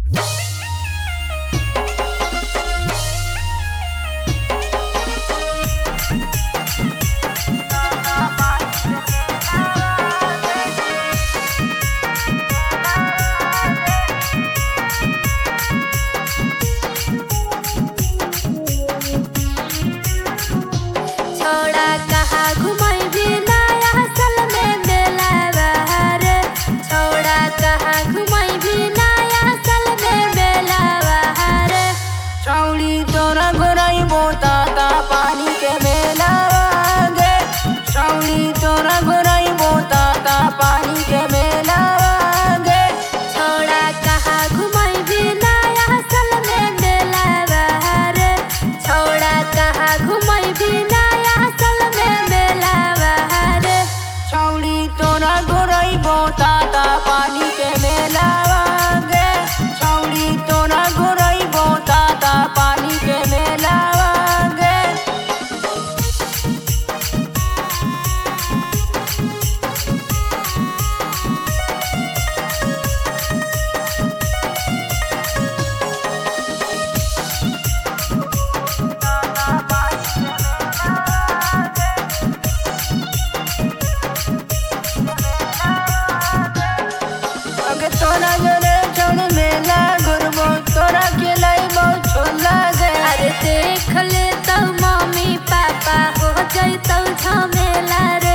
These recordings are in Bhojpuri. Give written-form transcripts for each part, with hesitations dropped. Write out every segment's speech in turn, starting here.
तोरा जोरे चौड़ मेला घुरबो तोरा के लाइबो छोला गे। अरे देख ले तो मम्मी पापा हो जैतौ झमेला रे।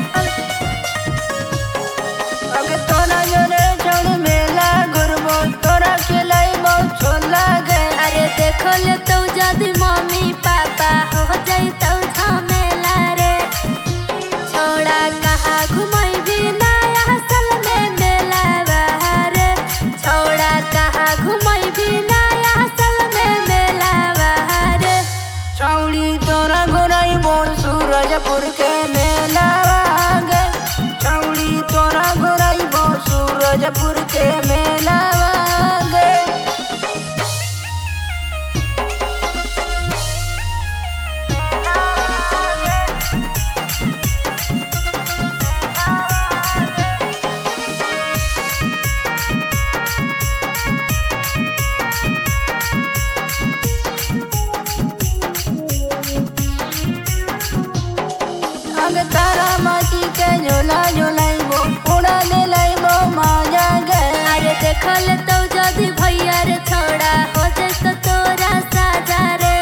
अगे तोरा जोरे चौड़ मेला घुरबो तोरा के लाइबो छोला गे। अरे देख ले तो जदी मम्मी पापा हो जैतौ झमेला रे। छोड़ा कहाँ घुमैबी नया साल में मेला बहार। छोड़ा कहाँ घुमैबी नया साल में मेला बहार। छौड़ी तोरा घुराइबो सूरजपुर के मेला गे। छौड़ी तोरा घुराइबो सूरजपुर के मेला गे। तारा माटी के झोला झोलाइबो उड़ा दे लाइबो माजा गे। अरे देख ले तो जदी भैया रे छोड़ा हो जैतो तोरा साजा रे।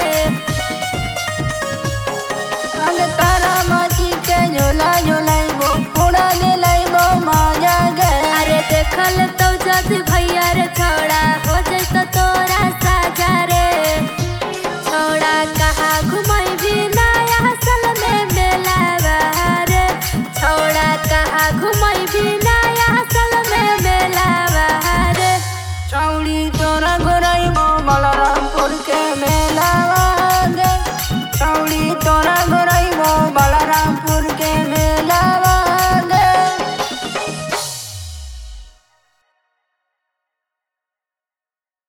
अगे तारा माटी के झोला झोलाइबो उड़ा दे लाइबो माजा गे। अरे देख ले तो जदी भैया रे छोड़ा हो जैतो तोरा साजा रे। छोड़ा कहाँ घुमैबी नया साल में मेला बहार। छोड़ा कहाँ घुमैबी नया साल में मेला बहार। छौड़ी